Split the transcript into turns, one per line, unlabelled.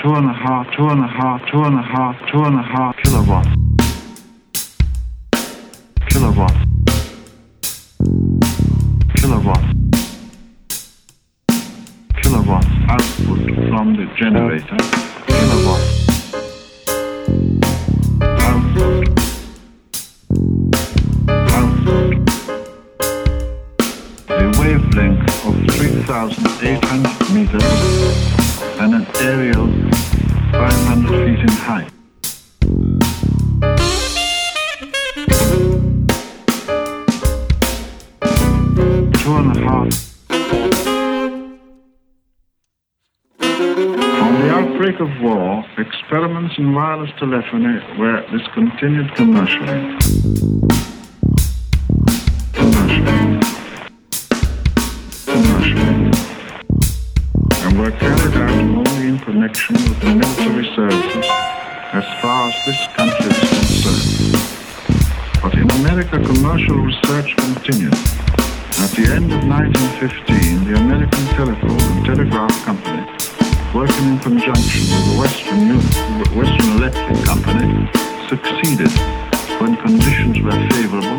kilowatts. Kilowatts output from the generator. Kilowatts output. A wavelength of 3,800 meters and an aerial 500 feet in height. Two and a half. On the outbreak of war, experiments in wireless telephony were discontinued commercially. And were carried out only in connection with the military services, as far as this country is concerned. But in America, commercial research continued. At the end of 1915, the American Telephone and Telegraph Company, working in conjunction with the Western Electric Company, succeeded, when conditions were favorable,